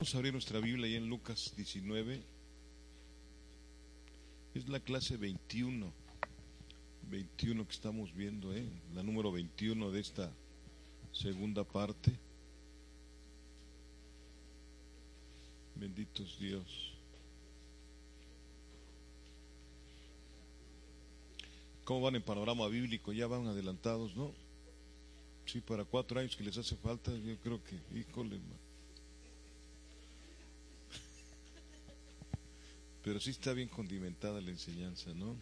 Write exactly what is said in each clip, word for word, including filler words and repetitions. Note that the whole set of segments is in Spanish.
Vamos a abrir nuestra Biblia ahí en Lucas diecinueve. Es la clase veintiuno. veintiuno que estamos viendo, ¿eh? La número veintiuno de esta segunda parte. Benditos Dios. ¿Cómo van en panorama bíblico? Ya van adelantados, ¿no? Sí, para cuatro años que les hace falta, yo creo que, híjole, man. Pero sí está bien condimentada la enseñanza, ¿no?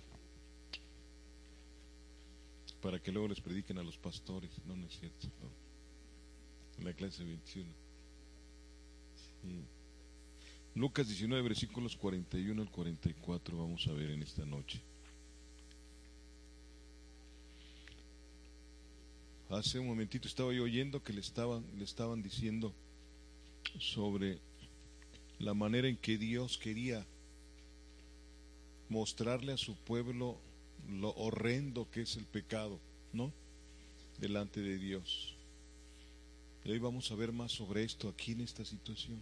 Para que luego les prediquen a los pastores, no, no es cierto, ¿no? En la clase veintiuno. Sí. Lucas diecinueve, versículos cuarenta y uno al cuarenta y cuatro, vamos a ver en esta noche. Hace un momentito estaba yo oyendo que le estaban, le estaban diciendo sobre la manera en que Dios quería mostrarle a su pueblo lo horrendo que es el pecado, ¿no? Delante de Dios. Y hoy vamos a ver más sobre esto aquí en esta situación.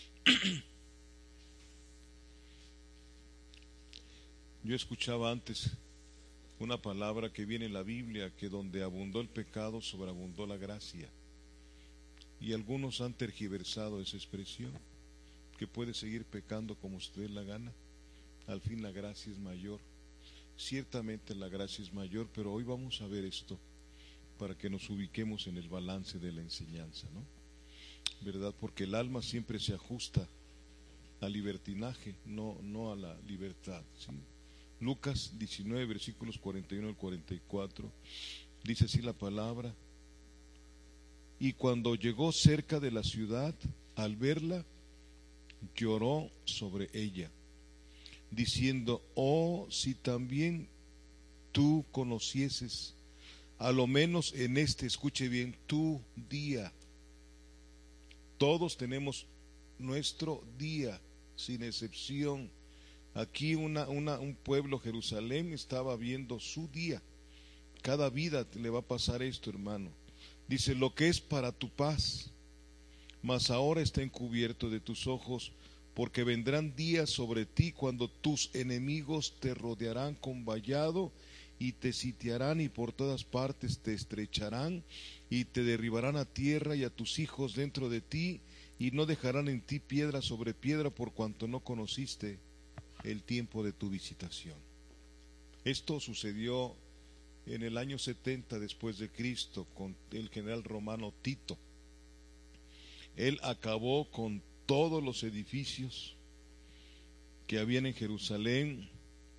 Yo escuchaba antes una palabra que viene en la Biblia, que donde abundó el pecado, sobreabundó la gracia. Y algunos han tergiversado esa expresión, que puede seguir pecando como usted dé la gana. Al fin la gracia es mayor. Ciertamente la gracia es mayor, pero hoy vamos a ver esto para que nos ubiquemos en el balance de la enseñanza, ¿no? ¿Verdad? Porque el alma siempre se ajusta al libertinaje, no, no a la libertad, ¿sí? Lucas diecinueve, versículos cuarenta y uno al cuarenta y cuatro, dice así la palabra: y cuando llegó cerca de la ciudad, al verla, lloró sobre ella, diciendo: oh, si también tú conocieses, a lo menos en este, escuche bien, tu día. Todos tenemos nuestro día, sin excepción. Aquí una, una, un pueblo, Jerusalén, estaba viendo su día. Cada vida le va a pasar esto, hermano. Dice: lo que es para tu paz, mas ahora está encubierto de tus ojos, porque vendrán días sobre ti cuando tus enemigos te rodearán con vallado y te sitiarán, y por todas partes te estrecharán y te derribarán a tierra y a tus hijos dentro de ti, y no dejarán en ti piedra sobre piedra, por cuanto no conociste el tiempo de tu visitación. Esto sucedió en el año setenta después de Cristo con el general romano Tito. Él acabó con todos los edificios que habían en Jerusalén,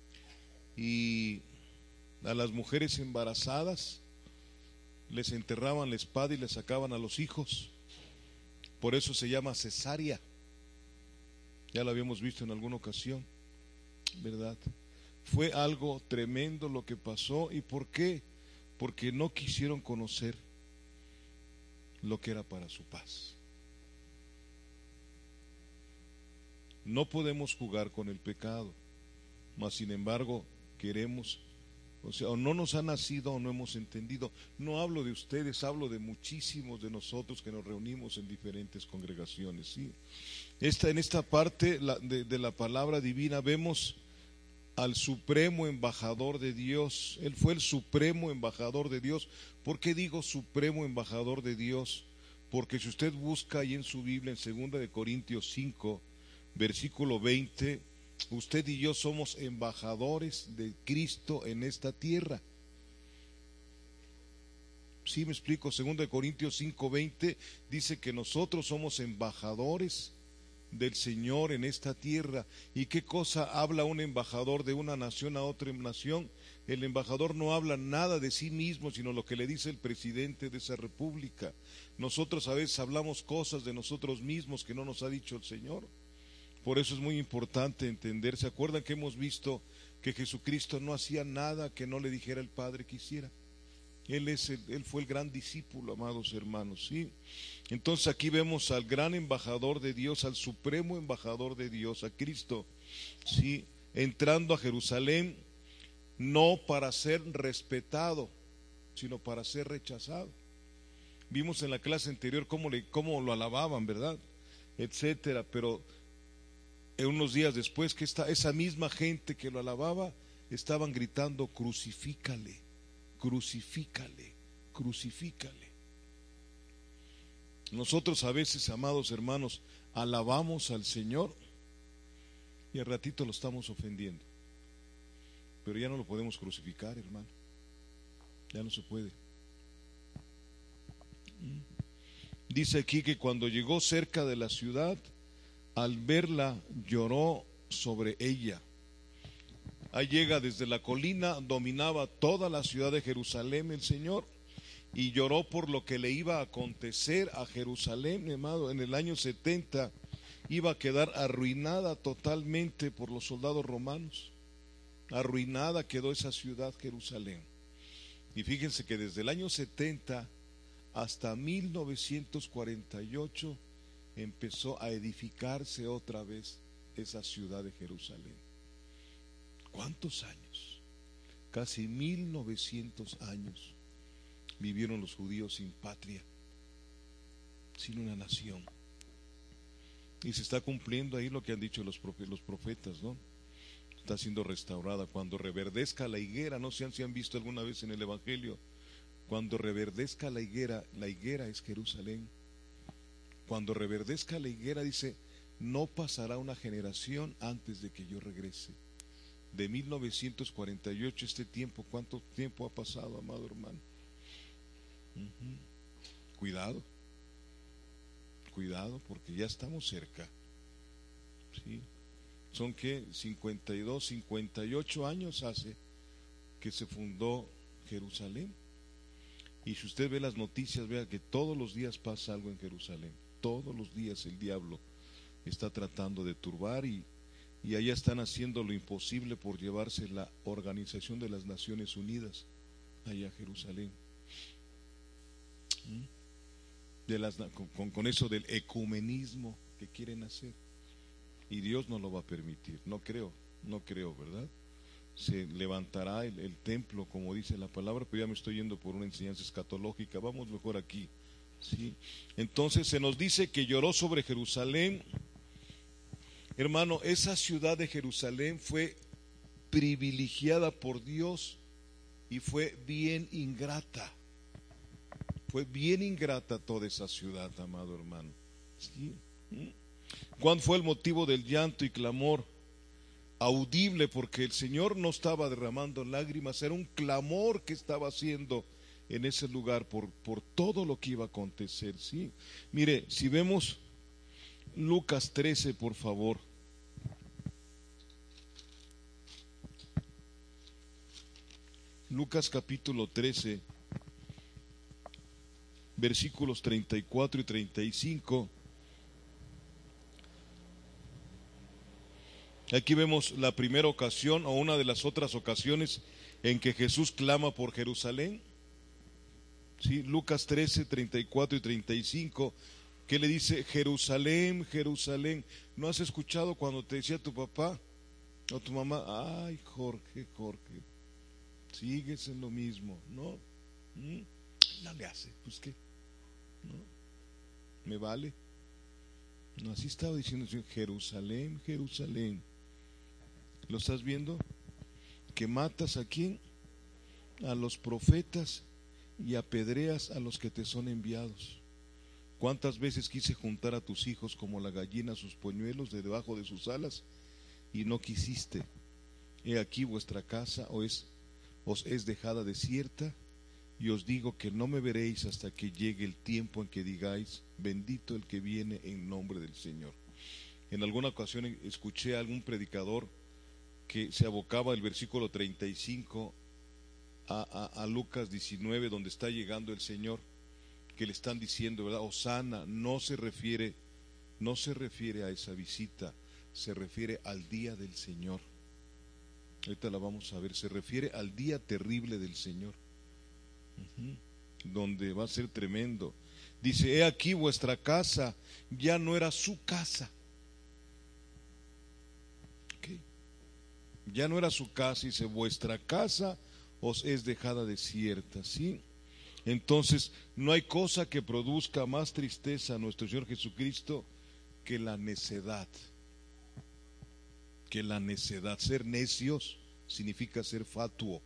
y a las mujeres embarazadas les enterraban la espada y les sacaban a los hijos. Por eso se llama cesárea. Ya lo habíamos visto en alguna ocasión, ¿verdad? Fue algo tremendo lo que pasó. ¿Y por qué? Porque no quisieron conocer lo que era para su paz. No podemos jugar con el pecado, mas sin embargo queremos, o sea, o no nos ha nacido o no hemos entendido. No hablo de ustedes, hablo de muchísimos de nosotros que nos reunimos en diferentes congregaciones, ¿sí? Esta, en esta parte la, de, de la palabra divina vemos al supremo embajador de Dios. Él fue el supremo embajador de Dios. ¿Por qué digo supremo embajador de Dios? Porque si usted busca ahí en su Biblia, en segunda de Corintios cinco, versículo veinte, usted y yo somos embajadores de Cristo en esta tierra. ¿Sí me explico? segunda de Corintios cinco veinte dice que nosotros somos embajadores del Señor en esta tierra. ¿Y qué cosa habla un embajador de una nación a otra nación? El embajador no habla nada de sí mismo, sino lo que le dice el presidente de esa república. Nosotros a veces hablamos cosas de nosotros mismos que no nos ha dicho el Señor. Por eso es muy importante entender. ¿Se acuerdan que hemos visto que Jesucristo no hacía nada que no le dijera el Padre que hiciera? Él, es el, él fue el gran discípulo, amados hermanos, ¿sí? Entonces aquí vemos al gran embajador de Dios, al supremo embajador de Dios, a Cristo, ¿sí? Entrando a Jerusalén, no para ser respetado, sino para ser rechazado. Vimos en la clase anterior cómo, le, cómo lo alababan, ¿verdad? etcétera. Pero en unos días después, que esta, esa misma gente que lo alababa estaban gritando: crucifícale, crucifícale, crucifícale. Nosotros a veces, amados hermanos, alabamos al Señor y al ratito lo estamos ofendiendo, pero ya no lo podemos crucificar, hermano, ya no se puede. Dice aquí que cuando llegó cerca de la ciudad, al verla lloró sobre ella. Ahí llega desde la colina, dominaba toda la ciudad de Jerusalén el Señor, y lloró por lo que le iba a acontecer a Jerusalén, hermano. En el año setenta iba a quedar arruinada totalmente por los soldados romanos. Arruinada quedó esa ciudad, Jerusalén. Y fíjense que desde el año setenta hasta mil novecientos cuarenta y ocho empezó a edificarse otra vez esa ciudad de Jerusalén. ¿Cuántos años? Casi mil novecientos años vivieron los judíos sin patria, sin una nación. Y se está cumpliendo ahí lo que han dicho los profetas, ¿no? Está siendo restaurada. Cuando reverdezca la higuera, no sé si han visto alguna vez en el Evangelio, cuando reverdezca la higuera, la higuera es Jerusalén. Cuando reverdezca la higuera, dice, no pasará una generación antes de que yo regrese. De mil novecientos cuarenta y ocho, este tiempo, ¿cuánto tiempo ha pasado, amado hermano? Uh-huh. Cuidado, cuidado, porque ya estamos cerca. ¿Sí? Son que cincuenta y dos, cincuenta y ocho años hace que se fundó Jerusalén. Y si usted ve las noticias, vea que todos los días pasa algo en Jerusalén. Todos los días el diablo está tratando de turbar, y, y allá están haciendo lo imposible por llevarse la Organización de las Naciones Unidas allá a Jerusalén. De las, con, con eso del ecumenismo que quieren hacer, y Dios no lo va a permitir. No creo, no creo, ¿verdad? Se levantará el, el templo, como dice la palabra, pero ya me estoy yendo por una enseñanza escatológica. Vamos mejor aquí, ¿sí? Entonces se nos dice que lloró sobre Jerusalén. Hermano, esa ciudad de Jerusalén fue privilegiada por Dios y fue bien ingrata. Fue bien ingrata toda esa ciudad, amado hermano. ¿Sí? ¿Cuál fue el motivo del llanto y clamor? Audible, porque el Señor no estaba derramando lágrimas, era un clamor que estaba haciendo en ese lugar por, por todo lo que iba a acontecer. ¿Sí? Mire, si vemos Lucas trece, por favor. Lucas capítulo trece, versículos treinta y cuatro y treinta y cinco. Aquí vemos la primera ocasión, o una de las otras ocasiones, en que Jesús clama por Jerusalén. ¿Sí? Lucas trece, treinta y cuatro y treinta y cinco, que le dice: Jerusalén, Jerusalén, ¿no has escuchado cuando te decía tu papá o tu mamá? Ay, Jorge, Jorge, sigues en lo mismo, ¿no? ¿Mm? No le hace, pues qué, ¿no? Me vale. No, así estaba diciendo el Señor: Jerusalén, Jerusalén, ¿lo estás viendo? Que matas a quién, a los profetas, y apedreas a los que te son enviados. ¿Cuántas veces quise juntar a tus hijos como la gallina sus polluelos de debajo de sus alas, y no quisiste? He aquí vuestra casa os es, os es dejada desierta, y os digo que no me veréis hasta que llegue el tiempo en que digáis: bendito el que viene en nombre del Señor. En alguna ocasión escuché a algún predicador que se abocaba el versículo treinta y cinco a, a, a Lucas diecinueve, donde está llegando el Señor, que le están diciendo, ¿verdad? Hosana. No se refiere, no se refiere a esa visita, se refiere al día del Señor. Ahorita la vamos a ver. Se refiere al día terrible del Señor, uh-huh, donde va a ser tremendo. Dice: he aquí vuestra casa ya no era su casa. ¿Okay? Ya no era su casa, dice: vuestra casa os es dejada desierta. ¿Sí? Entonces no hay cosa que produzca más tristeza a nuestro Señor Jesucristo que la necedad, que la necedad, ser necios significa ser fatuo.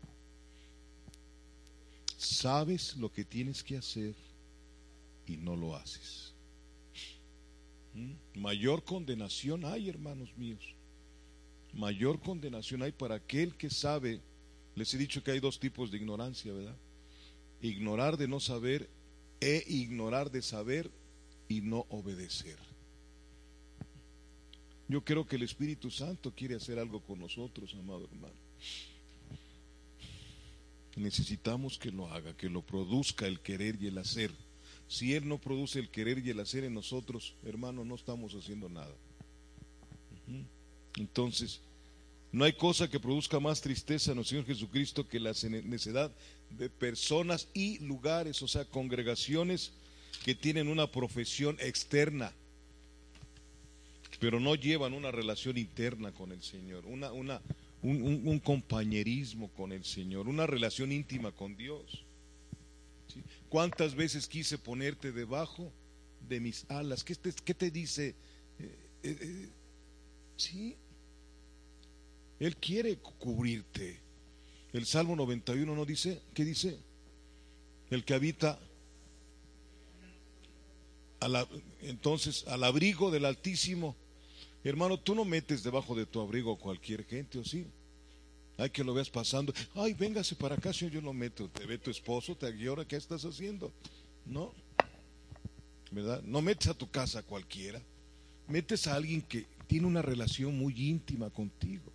Sabes lo que tienes que hacer y no lo haces. ¿Mm? Mayor condenación hay, hermanos míos. Mayor condenación hay para aquel que sabe. Les he dicho que hay dos tipos de ignorancia, ¿verdad? Ignorar de no saber e ignorar de saber y no obedecer. Yo creo que el Espíritu Santo quiere hacer algo con nosotros, amado hermano. Necesitamos que lo haga, que lo produzca el querer y el hacer. Si Él no produce el querer y el hacer en nosotros, hermano, no estamos haciendo nada. Entonces, no hay cosa que produzca más tristeza en el Señor Jesucristo que la necedad de personas y lugares, o sea, congregaciones que tienen una profesión externa, pero no llevan una relación interna con el Señor, una, una, un, un, un compañerismo con el Señor, una relación íntima con Dios. ¿Sí? ¿Cuántas veces quise ponerte debajo de mis alas? ¿Qué te, qué te dice? Eh, eh, eh, sí, Él quiere cubrirte. El Salmo noventa y uno no dice, ¿qué dice? El que habita a la, entonces al abrigo del Altísimo. Hermano, tú no metes debajo de tu abrigo a cualquier gente, ¿o sí? Hay que lo veas pasando. Ay, véngase para acá, señor, yo lo meto. Te ve tu esposo, te llora, ¿qué estás haciendo? No, ¿verdad? No metes a tu casa a cualquiera. Metes a alguien que tiene una relación muy íntima contigo.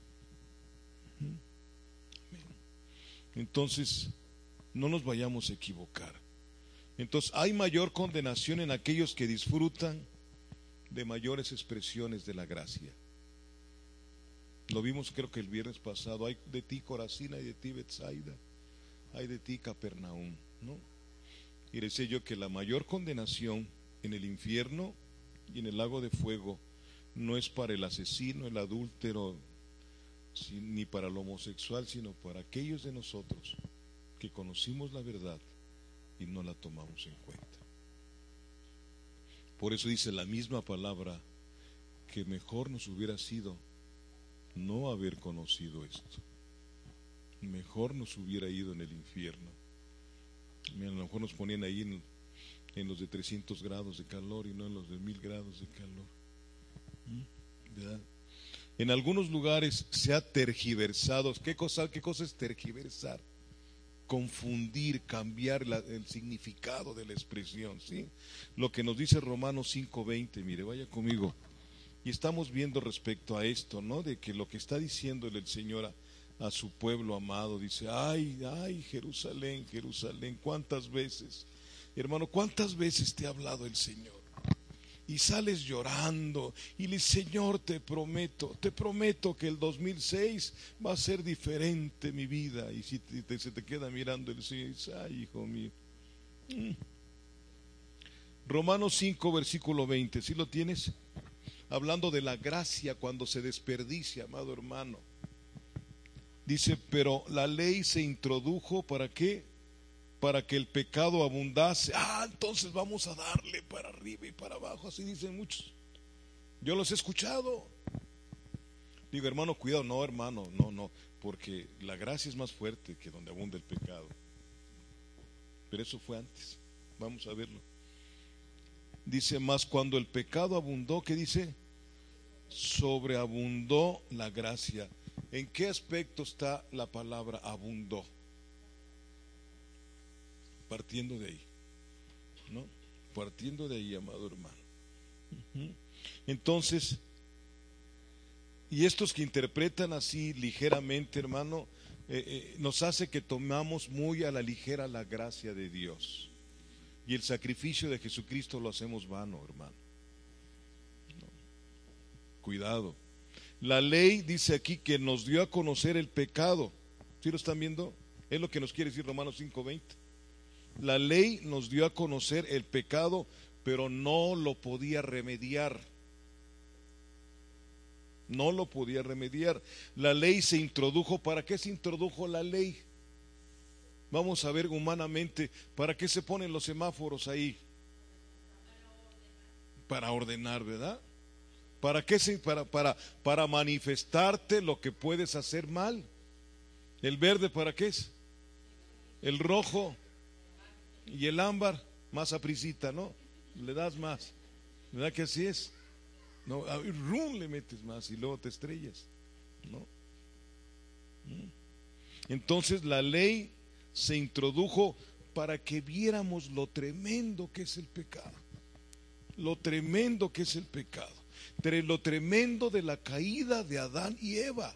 Entonces, no nos vayamos a equivocar. Entonces, hay mayor condenación en aquellos que disfrutan de mayores expresiones de la gracia. Lo vimos creo que el viernes pasado. Hay de ti Corazín, hay de ti Betsaida, hay de ti Capernaum, ¿no? Y decía yo que la mayor condenación en el infierno y en el lago de fuego no es para el asesino, el adúltero, ni para el homosexual, sino para aquellos de nosotros que conocimos la verdad y no la tomamos en cuenta. Por eso dice la misma palabra que mejor nos hubiera sido no haber conocido esto. Mejor nos hubiera ido en el infierno. Mira, a lo mejor nos ponían ahí en, en los de trescientos grados de calor y no en los de mil grados de calor. ¿Verdad? En algunos lugares se ha tergiversado. ¿Qué cosa, qué cosa es tergiversar? Confundir, cambiar la, el significado de la expresión, ¿sí? Lo que nos dice Romanos cinco veinte, mire, vaya conmigo. Y estamos viendo respecto a esto, ¿no? De que lo que está diciéndole el Señor a, a su pueblo amado, dice, ay, ay, Jerusalén, Jerusalén, ¿cuántas veces, hermano, cuántas veces te ha hablado el Señor? Y sales llorando y le dices, Señor, te prometo, te prometo que el dos mil seis va a ser diferente mi vida. Y si te, se te queda mirando el Señor y dice, ay, hijo mío. Mm. Romanos cinco, versículo veinte, ¿sí lo tienes? Hablando de la gracia cuando se desperdicia, amado hermano. Dice, pero la ley se introdujo ¿para qué? Para que el pecado abundase. Ah, entonces vamos a darle para arriba y para abajo, así dicen muchos. Yo los he escuchado. Digo, hermano, cuidado, no, hermano, no, no, porque la gracia es más fuerte que donde abunda el pecado. Pero eso fue antes. Vamos a verlo. Dice, más cuando el pecado abundó, ¿qué dice? Sobreabundó la gracia. ¿En qué aspecto está la palabra abundó? Partiendo de ahí, ¿no? Partiendo de ahí, amado hermano. Entonces, y estos que interpretan así ligeramente, hermano, eh, eh, nos hace que tomamos muy a la ligera la gracia de Dios. Y el sacrificio de Jesucristo lo hacemos vano, hermano. No. Cuidado. La ley dice aquí que nos dio a conocer el pecado. ¿Sí lo están viendo? Es lo que nos quiere decir Romanos cinco veinte. La ley nos dio a conocer el pecado, pero no lo podía remediar. No lo podía remediar. La ley se introdujo. ¿Para qué se introdujo la ley? Vamos a ver humanamente, ¿para qué se ponen los semáforos ahí? Para ordenar, ¿verdad? ¿Para qué? Para, para, para manifestarte lo que puedes hacer mal. ¿El verde para qué es? El rojo y el ámbar, más aprisita, ¿no? Le das más. ¿Verdad que así es? No, a rum le metes más y luego te estrellas, ¿no? Entonces la ley se introdujo para que viéramos lo tremendo que es el pecado. Lo tremendo que es el pecado. Lo tremendo de la caída de Adán y Eva.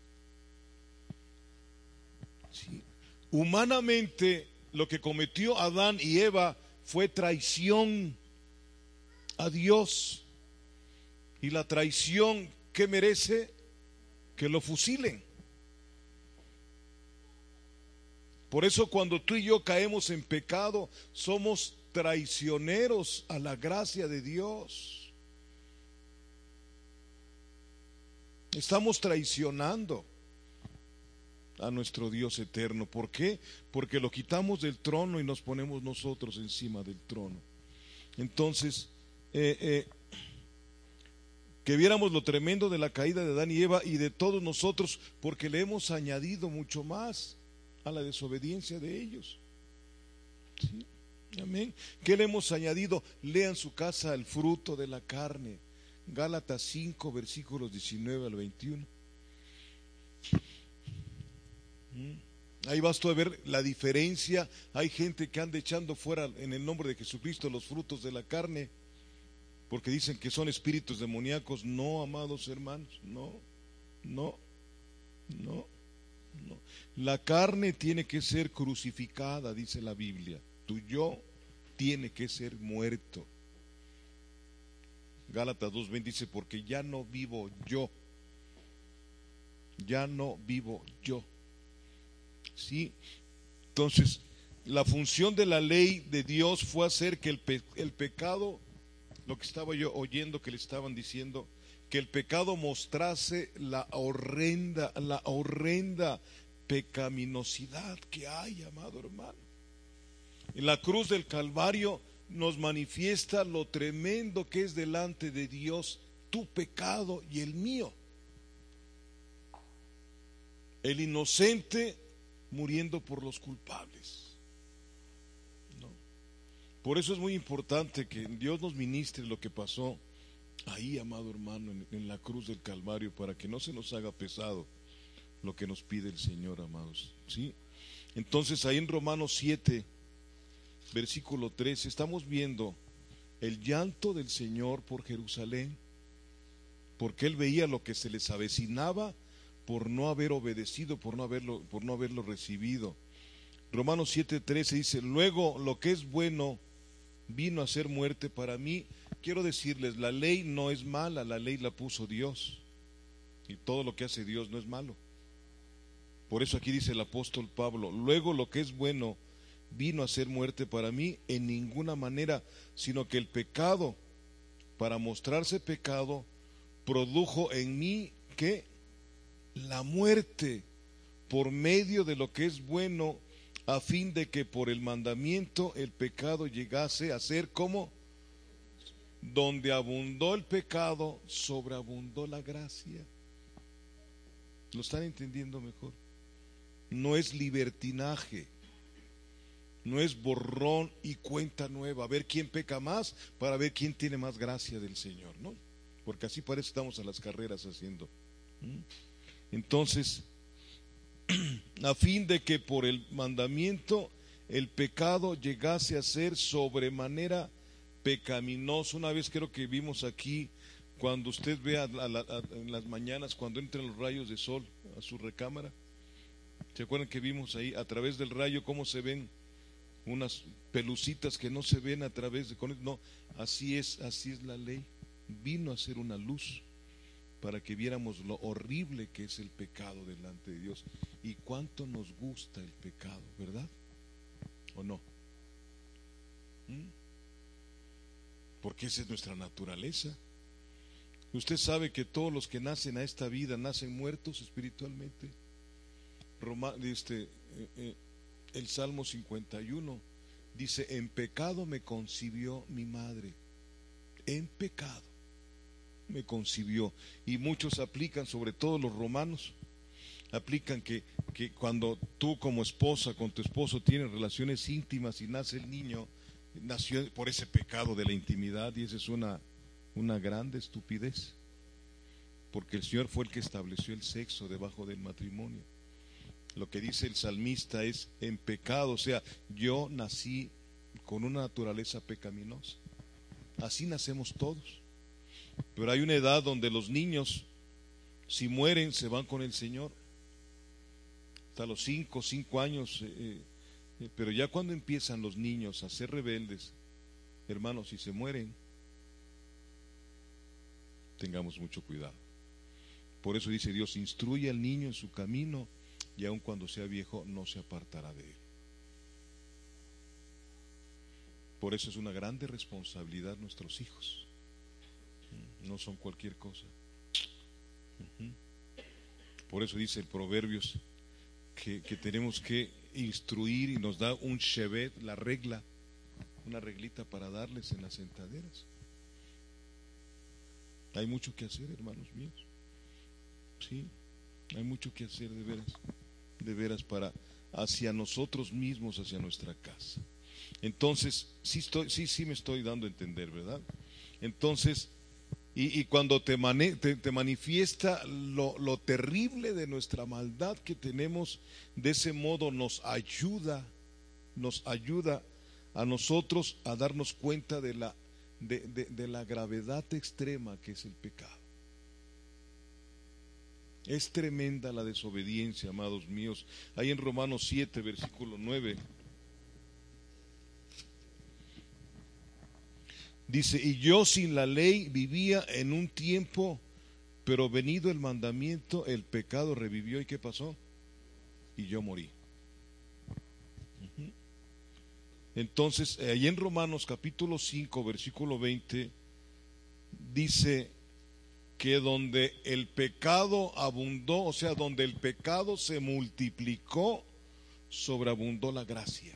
¿Sí? Humanamente, lo que cometió Adán y Eva fue traición a Dios. Y la traición, ¿qué merece? Que lo fusilen. Por eso cuando tú y yo caemos en pecado, somos traicioneros a la gracia de Dios. Estamos traicionando a nuestro Dios eterno. ¿Por qué? Porque lo quitamos del trono y nos ponemos nosotros encima del trono. Entonces, eh, eh, que viéramos lo tremendo de la caída de Adán y Eva y de todos nosotros, porque le hemos añadido mucho más a la desobediencia de ellos. ¿Sí? Amén. ¿Qué le hemos añadido? Lean su casa el fruto de la carne. Gálatas cinco, versículos diecinueve al veintiuno. Ahí vas tú a ver la diferencia. Hay gente que anda echando fuera en el nombre de Jesucristo los frutos de la carne, porque dicen que son espíritus demoníacos. No, amados hermanos, no, no, no, no. La carne tiene que ser crucificada, dice la Biblia. Tu yo tiene que ser muerto. Gálatas dos veinte dice, porque ya no vivo yo, ya no vivo yo. Sí, entonces la función de la ley de Dios fue hacer que el, pe el pecado, lo que estaba yo oyendo que le estaban diciendo, que el pecado mostrase la horrenda, la horrenda pecaminosidad que hay, amado hermano. En la cruz del Calvario nos manifiesta lo tremendo que es delante de Dios tu pecado y el mío. El inocente muriendo por los culpables, ¿no? Por eso es muy importante que Dios nos ministre lo que pasó ahí, amado hermano, en, en la cruz del Calvario, para que no se nos haga pesado lo que nos pide el Señor, amados. ¿Sí? Entonces ahí en Romanos siete, versículo trece, estamos viendo el llanto del Señor por Jerusalén, porque Él veía lo que se les avecinaba por no haber obedecido, por no haberlo, por no haberlo recibido. Romanos siete trece dice, luego lo que es bueno vino a ser muerte para mí. Quiero decirles, la ley no es mala, la ley la puso Dios, y todo lo que hace Dios no es malo. Por eso aquí dice el apóstol Pablo, luego lo que es bueno vino a ser muerte para mí, en ninguna manera, sino que el pecado, para mostrarse pecado, produjo en mí que la muerte por medio de lo que es bueno, a fin de que por el mandamiento el pecado llegase a ser como donde abundó el pecado, sobreabundó la gracia. ¿Lo están entendiendo mejor? No es libertinaje, no es borrón y cuenta nueva, a ver quién peca más para ver quién tiene más gracia del Señor, ¿no? Porque así parece que estamos a las carreras haciendo. Entonces, a fin de que por el mandamiento el pecado llegase a ser sobremanera pecaminoso. Una vez creo que vimos aquí, cuando usted ve a la, a, a, en las mañanas, cuando entran los rayos de sol a su recámara, ¿se acuerdan que vimos ahí a través del rayo cómo se ven unas pelucitas que no se ven a través de... No, así es, así es la ley. Vino a ser una luz para que viéramos lo horrible que es el pecado delante de Dios y cuánto nos gusta el pecado, ¿verdad? ¿O no? ¿Mm? Porque esa es nuestra naturaleza. Usted sabe que todos los que nacen a esta vida nacen muertos espiritualmente. Roma, este, eh, eh, el Salmo cincuenta y uno dice, en pecado me concibió mi madre. en pecado me concibió. Y muchos aplican, sobre todo los romanos, aplican que, que cuando tú como esposa con tu esposo tienes relaciones íntimas y nace el niño, nació por ese pecado de la intimidad, y esa es una, una grande estupidez, porque el Señor fue el que estableció el sexo debajo del matrimonio. Lo que dice el salmista es en pecado, o sea, yo nací con una naturaleza pecaminosa. Así nacemos todos. Pero hay una edad donde los niños, si mueren, se van con el Señor. Hasta los cinco, cinco años. Eh, eh, pero ya cuando empiezan los niños a ser rebeldes, hermanos, si se mueren, tengamos mucho cuidado. Por eso dice Dios, instruye al niño en su camino, y aun cuando sea viejo no se apartará de él. Por eso es una grande responsabilidad nuestros hijos. No son cualquier cosa. Por eso dice el Proverbios que, que tenemos que instruir, y nos da un shevet, la regla, una reglita para darles en las sentaderas. Hay mucho que hacer, hermanos míos. Sí, hay mucho que hacer de veras, de veras para hacia nosotros mismos, hacia nuestra casa. Entonces, sí estoy, sí, sí me estoy dando a entender, ¿verdad? Entonces, y, y cuando te, mane, te, te manifiesta lo, lo terrible de nuestra maldad que tenemos, de ese modo nos ayuda, nos ayuda a nosotros a darnos cuenta de la, de, de, de la gravedad extrema que es el pecado. Es tremenda la desobediencia, amados míos. Ahí en Romanos siete, versículo nueve, dice, y yo sin la ley vivía en un tiempo, pero venido el mandamiento, el pecado revivió. ¿Y qué pasó? Y yo morí. Uh-huh. Entonces, ahí en Romanos capítulo cinco, versículo veinte, dice que donde el pecado abundó, o sea, donde el pecado se multiplicó, sobreabundó la gracia.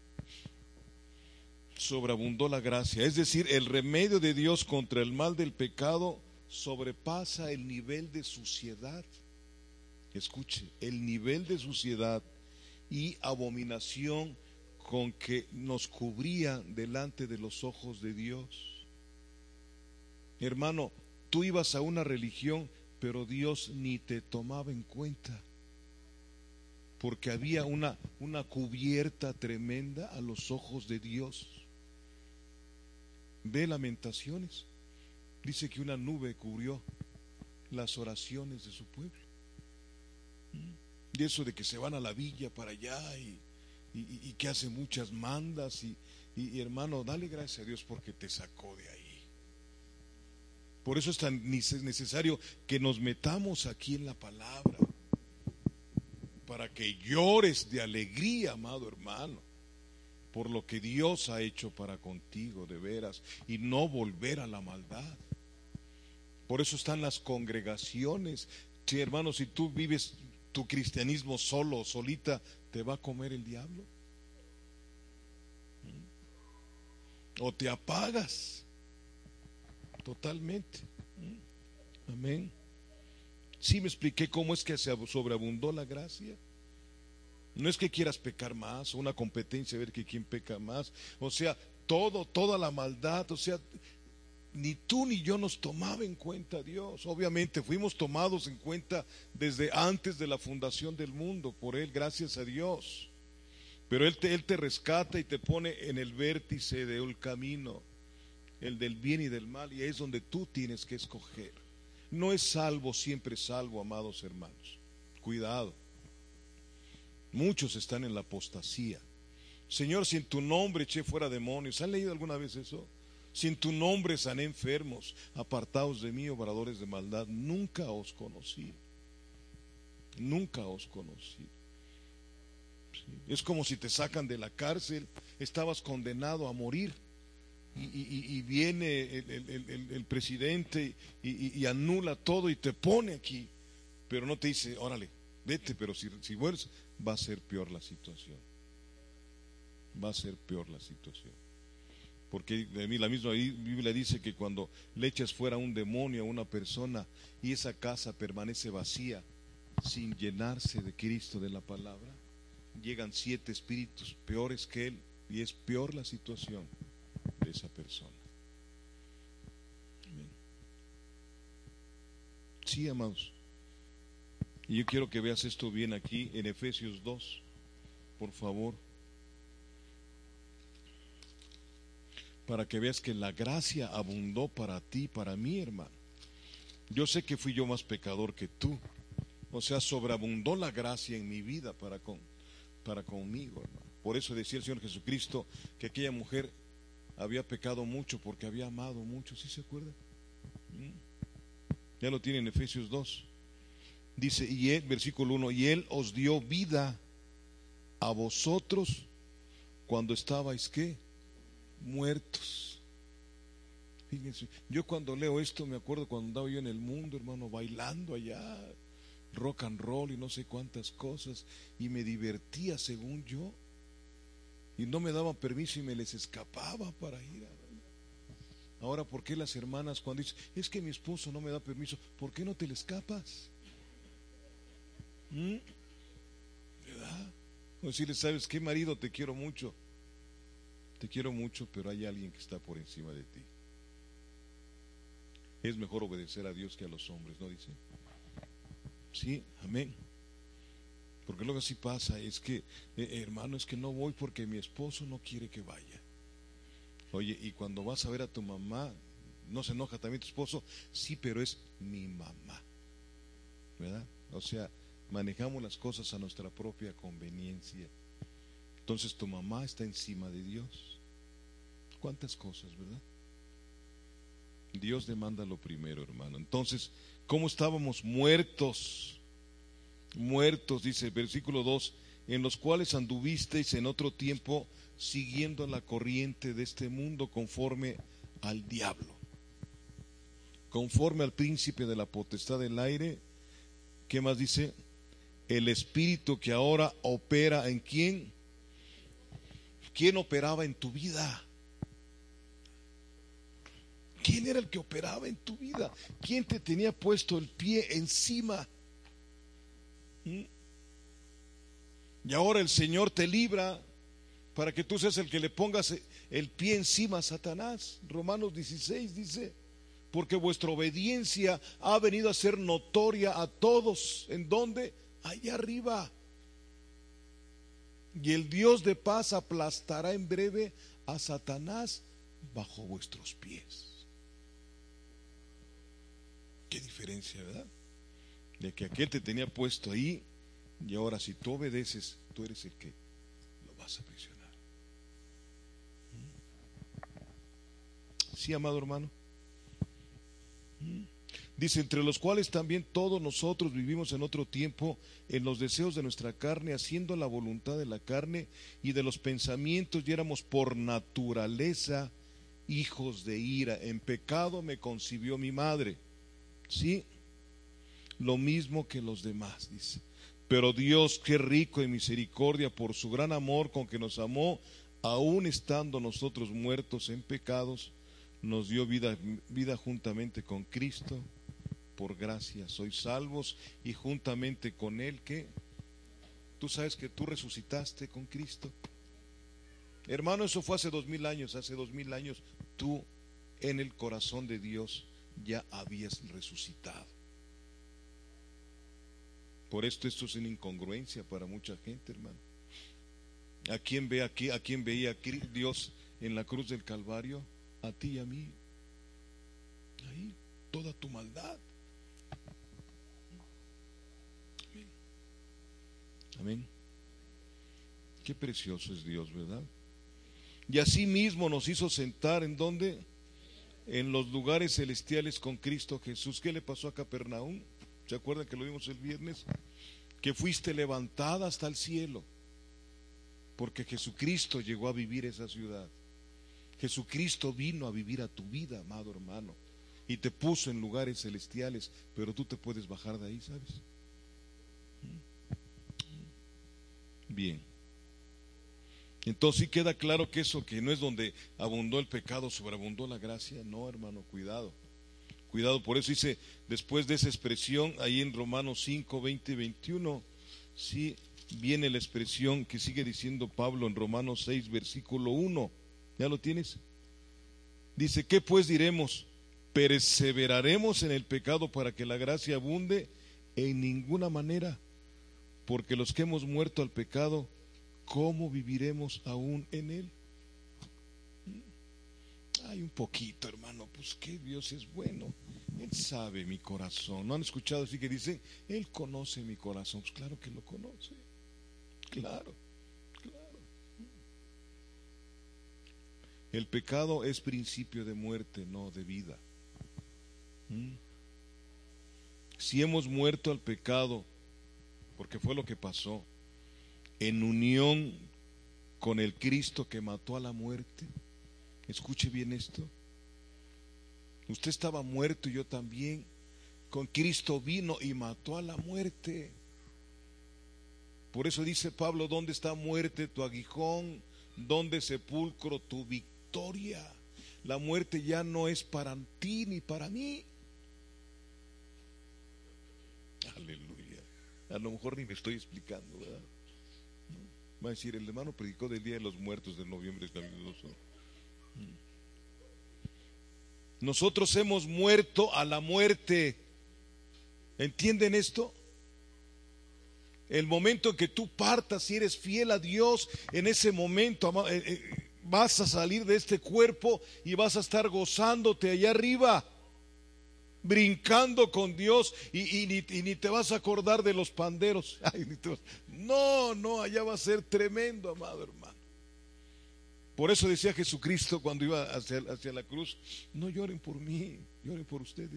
Sobreabundó la gracia. Es decir, el remedio de Dios contra el mal del pecado sobrepasa el nivel de suciedad. Escuche, el nivel de suciedad y abominación con que nos cubría delante de los ojos de Dios. Hermano, tú ibas a una religión, pero Dios ni te tomaba en cuenta, porque había una, una cubierta tremenda a los ojos de Dios. Ve Lamentaciones, dice que una nube cubrió las oraciones de su pueblo. Y eso de que se van a la villa para allá y, y, y que hacen muchas mandas y, y, y hermano, dale gracias a Dios porque te sacó de ahí. Por eso es tan necesario que nos metamos aquí en la palabra, para que llores de alegría, amado hermano, por lo que Dios ha hecho para contigo, de veras, y no volver a la maldad. Por eso están las congregaciones. Sí, hermano, si tú vives tu cristianismo solo o solita, te va a comer el diablo. O te apagas totalmente. Amén. ¿Sí me expliqué cómo es que se sobreabundó la gracia? No es que quieras pecar más, o una competencia a ver que quién peca más. O sea, todo, toda la maldad, o sea, ni tú ni yo nos tomaba en cuenta Dios. Obviamente fuimos tomados en cuenta desde antes de la fundación del mundo por Él, gracias a Dios. Pero Él te, Él te rescata y te pone en el vértice del camino, el del bien y del mal, y es donde tú tienes que escoger. No es salvo, siempre salvo, amados hermanos. Cuidado. Muchos están en la apostasía. Señor, si en tu nombre eché fuera demonios. ¿Han leído alguna vez eso? Si en tu nombre sané enfermos, apartaos de mí, obradores de maldad. Nunca os conocí. Nunca os conocí. Sí. Es como si te sacan de la cárcel, estabas condenado a morir. Y, y, y viene el, el, el, el presidente y, y, y anula todo y te pone aquí, pero no te dice, órale, vete, pero si, si vuelves, va a ser peor la situación. Va a ser peor la situación. Porque la misma Biblia dice que cuando le echas fuera a un demonio, a una persona, y esa casa permanece vacía, sin llenarse de Cristo, de la palabra, llegan siete espíritus peores que él, y es peor la situación de esa persona. Sí, amados. Y yo quiero que veas esto bien aquí en Efesios dos, por favor, para que veas que la gracia abundó para ti, para mí, hermano. Yo sé que fui yo más pecador que tú, o sea, sobreabundó la gracia en mi vida para, con, para conmigo, hermano. Por eso decía el Señor Jesucristo que aquella mujer había pecado mucho porque había amado mucho, ¿sí se acuerda? ¿Mm? Ya lo tiene en Efesios dos. Dice, y él, versículo uno, y él os dio vida a vosotros cuando estabais, ¿qué? Muertos. Fíjense, yo cuando leo esto me acuerdo cuando andaba yo en el mundo, hermano, bailando allá, rock and roll y no sé cuántas cosas, y me divertía según yo, y no me daban permiso y me les escapaba para ir a... Ahora, ¿por qué las hermanas cuando dicen, es que mi esposo no me da permiso, ¿por qué no te le escapas? ¿Mm? ¿Verdad? O decirle, ¿sabes qué, marido? Te quiero mucho, te quiero mucho, pero hay alguien que está por encima de ti. Es mejor obedecer a Dios que a los hombres, ¿no dice? Sí, amén. Porque luego así pasa, es que, eh, hermano, es que no voy porque mi esposo no quiere que vaya. Oye, y cuando vas a ver a tu mamá, ¿no se enoja también tu esposo? Sí, pero es mi mamá, ¿verdad? O sea, manejamos las cosas a nuestra propia conveniencia. Entonces tu mamá está encima de Dios. ¿Cuántas cosas, verdad? Dios demanda lo primero, hermano. Entonces, ¿cómo estábamos? Muertos. Muertos, dice el versículo dos, en los cuales anduvisteis en otro tiempo siguiendo la corriente de este mundo conforme al diablo, conforme al príncipe de la potestad del aire. ¿Qué más dice? El espíritu que ahora opera en quién. ¿Quién operaba en tu vida? ¿Quién era el que operaba en tu vida? ¿Quién te tenía puesto el pie encima? ¿Mm? Y ahora el Señor te libra para que tú seas el que le pongas el pie encima a Satanás. Romanos dieciséis dice, porque vuestra obediencia ha venido a ser notoria a todos. ¿En dónde? Allá arriba. Y el Dios de paz aplastará en breve a Satanás bajo vuestros pies. Qué diferencia, ¿verdad? De que aquel te tenía puesto ahí, y ahora si tú obedeces, tú eres el que lo vas a presionar. Sí, amado hermano. Dice, entre los cuales también todos nosotros vivimos en otro tiempo en los deseos de nuestra carne, haciendo la voluntad de la carne y de los pensamientos, y éramos por naturaleza hijos de ira. En pecado me concibió mi madre. Sí, lo mismo que los demás, dice. Pero Dios, que rico en misericordia, por su gran amor con que nos amó, aun estando nosotros muertos en pecados, nos dio vida, vida juntamente con Cristo. Por gracia sois salvos, y juntamente con Él, ¿qué? Tú sabes que tú resucitaste con Cristo. Hermano, eso fue hace dos mil años. Hace dos mil años tú en el corazón de Dios ya habías resucitado. Por esto esto es una incongruencia para mucha gente, hermano. ¿A quién ve aquí? ¿A quién veía Dios en la cruz del Calvario? A ti y a mí. Ahí, toda tu maldad. Amén. Amén. Qué precioso es Dios, ¿verdad? Y así mismo nos hizo sentar ¿en dónde? En los lugares celestiales con Cristo Jesús. ¿Qué le pasó a Capernaum? ¿Se acuerdan que lo vimos el viernes? Que fuiste levantada hasta el cielo, porque Jesucristo llegó a vivir esa ciudad. Jesucristo vino a vivir a tu vida, amado hermano, y te puso en lugares celestiales, pero tú te puedes bajar de ahí, ¿sabes? Bien. Entonces sí queda claro que eso, que no es donde abundó el pecado, sobreabundó la gracia. No, hermano, cuidado. Cuidado, por eso dice, después de esa expresión, ahí en Romanos cinco, veinte y veintiuno, sí viene la expresión que sigue diciendo Pablo en Romanos seis, versículo uno. ¿Ya lo tienes? Dice, ¿qué pues diremos? ¿Perseveraremos en el pecado para que la gracia abunde? En ninguna manera, porque los que hemos muerto al pecado, ¿cómo viviremos aún en él? Hay un poquito, hermano, pues que Dios es bueno. Él sabe mi corazón. ¿No han escuchado así que dicen, Él conoce mi corazón? Pues claro que lo conoce. Claro, claro. El pecado es principio de muerte, no de vida. Si hemos muerto al pecado, porque fue lo que pasó, en unión con el Cristo que mató a la muerte, escuche bien esto, usted estaba muerto y yo también, con Cristo vino y mató a la muerte. Por eso dice Pablo, ¿dónde está muerte tu aguijón? ¿Dónde sepulcro tu victoria? La muerte ya no es para ti ni para mí. Aleluya. A lo mejor ni me estoy explicando, ¿verdad? Va a decir, el hermano predicó del Día de los Muertos de noviembre caluroso. Nosotros hemos muerto a la muerte. ¿Entienden esto? El momento en que tú partas y eres fiel a Dios, en ese momento vas a salir de este cuerpo y vas a estar gozándote allá arriba, brincando con Dios, y, y, ni, y ni te vas a acordar de los panderos. Ay, ni te vas. No, no, allá va a ser tremendo, amado hermano. Por eso decía Jesucristo cuando iba hacia, hacia la cruz, no lloren por mí, lloren por ustedes.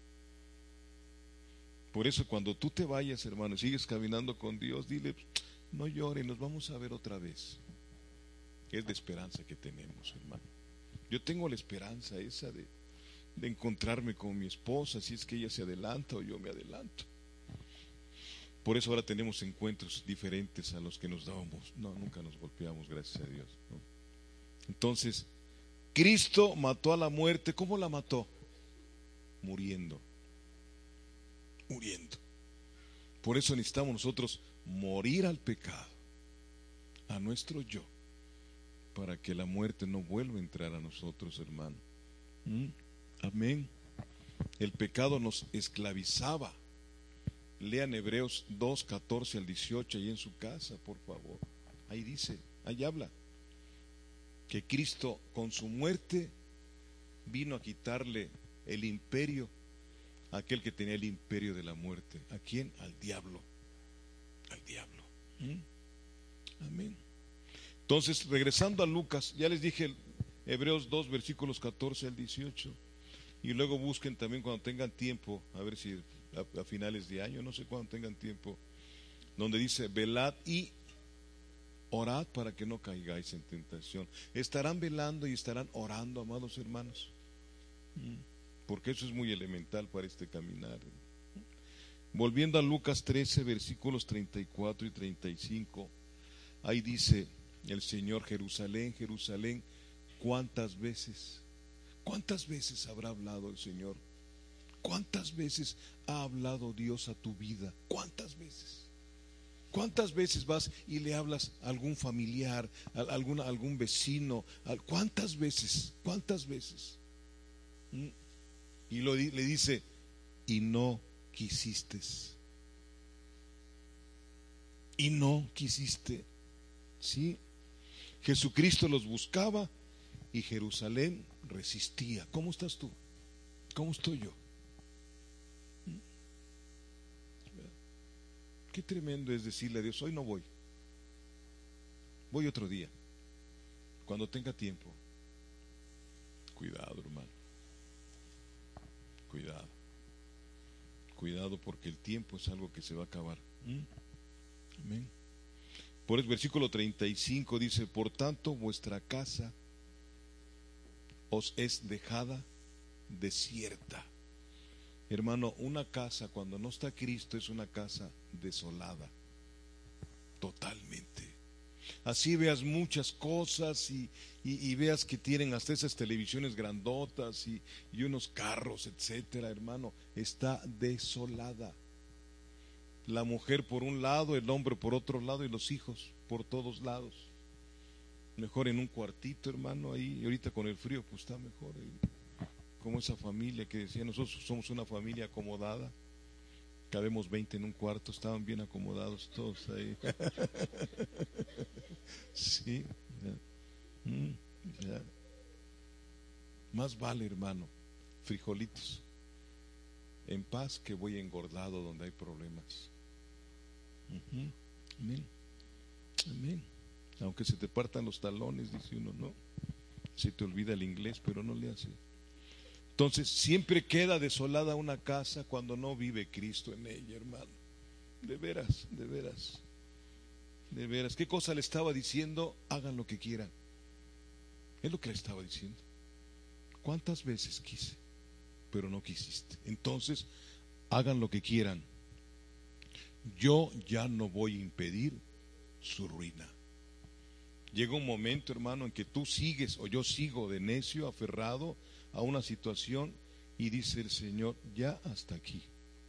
Por eso cuando tú te vayas, hermano, sigues caminando con Dios, dile, no lloren, nos vamos a ver otra vez. Es la esperanza que tenemos, hermano. Yo tengo la esperanza esa de, de encontrarme con mi esposa, si es que ella se adelanta o yo me adelanto. Por eso ahora tenemos encuentros diferentes a los que nos dábamos. No, nunca nos golpeamos, gracias a Dios, ¿no? Entonces, Cristo mató a la muerte. ¿Cómo la mató? Muriendo. Muriendo. Por eso necesitamos nosotros morir al pecado, a nuestro yo, para que la muerte no vuelva a entrar a nosotros, hermano. ¿Mm? Amén. El pecado nos esclavizaba. Lean Hebreos dos, catorce al dieciocho ahí en su casa, por favor. Ahí dice, ahí habla que Cristo con su muerte vino a quitarle el imperio a aquel que tenía el imperio de la muerte. ¿A quién? Al diablo. Al diablo. ¿Mm? Amén. Entonces, regresando a Lucas, ya les dije Hebreos dos, versículos catorce al dieciocho. Y luego busquen también cuando tengan tiempo, a ver si a, a finales de año, no sé cuándo tengan tiempo, donde dice, velad y orad para que no caigáis en tentación. Estarán velando y estarán orando, amados hermanos, porque eso es muy elemental para este caminar. Volviendo a Lucas trece, versículos treinta y cuatro y treinta y cinco, ahí dice el Señor, Jerusalén, Jerusalén, ¿cuántas veces, cuántas veces habrá hablado el Señor? ¿Cuántas veces ha hablado Dios a tu vida? ¿Cuántas veces? ¿Cuántas veces vas y le hablas a algún familiar, a algún, a algún vecino? ¿Cuántas veces? ¿Cuántas veces? ¿Mm? Y lo, le dice, y no quisiste. Y no quisiste. ¿Sí? Jesucristo los buscaba y Jerusalén resistía. ¿Cómo estás tú? ¿Cómo estoy yo? Qué tremendo es decirle a Dios, hoy no voy, voy otro día, cuando tenga tiempo. Cuidado, hermano, cuidado, cuidado, porque el tiempo es algo que se va a acabar. ¿Mm? Amén. Por el versículo treinta y cinco dice, por tanto vuestra casa os es dejada desierta. Hermano, una casa cuando no está Cristo es una casa desolada, totalmente. así veas muchas cosas y, y, y veas que tienen hasta esas televisiones grandotas y, y unos carros, etcétera, hermano, está desolada. La mujer por un lado, el hombre por otro lado y los hijos por todos lados. Mejor en un cuartito, hermano, ahí, y ahorita con el frío pues está mejor, ahí. Como esa familia que decía, nosotros somos una familia acomodada, cabemos veinte en un cuarto, estaban bien acomodados todos ahí. Sí, ya. Mm, ya. Más vale, hermano, frijolitos en paz que voy engordado donde hay problemas. Uh-huh. Amén, amén. Aunque se te partan los talones, dice uno, no, se te olvida el inglés, pero no le hace. Entonces siempre queda desolada una casa cuando no vive Cristo en ella, hermano. De veras, de veras, de veras. ¿Qué cosa le estaba diciendo? Hagan lo que quieran. Es lo que le estaba diciendo. ¿Cuántas veces quise? Pero no quisiste. Entonces, hagan lo que quieran. Yo ya no voy a impedir su ruina. Llega un momento, hermano, en que tú sigues o yo sigo de necio, aferrado a una situación, y dice el Señor, ya hasta aquí.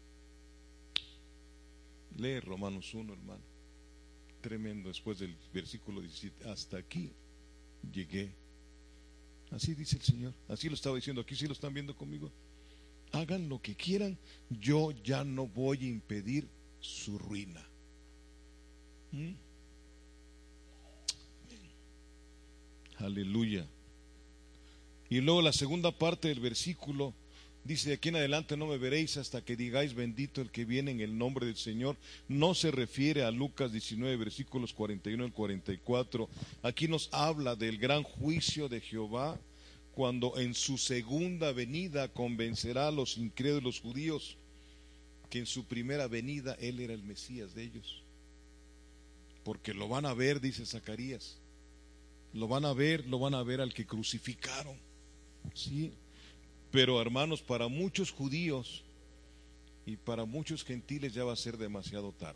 Lee Romanos uno, hermano. Tremendo, después del versículo diecisiete, hasta aquí llegué. Así dice el Señor, así lo estaba diciendo aquí, ¿sí lo están viendo conmigo? Hagan lo que quieran, yo ya no voy a impedir su ruina. ¿Mm? Aleluya. Y luego la segunda parte del versículo dice, de aquí en adelante no me veréis hasta que digáis bendito el que viene en el nombre del Señor. No se refiere a Lucas diecinueve, versículos cuarenta y uno al cuarenta y cuatro. Aquí nos habla del gran juicio de Jehová, cuando en su segunda venida convencerá a los incrédulos judíos que en su primera venida Él era el Mesías de ellos. Porque lo van a ver, dice Zacarías. Lo van a ver, lo van a ver al que crucificaron. Sí, pero hermanos, para muchos judíos y para muchos gentiles ya va a ser demasiado tarde.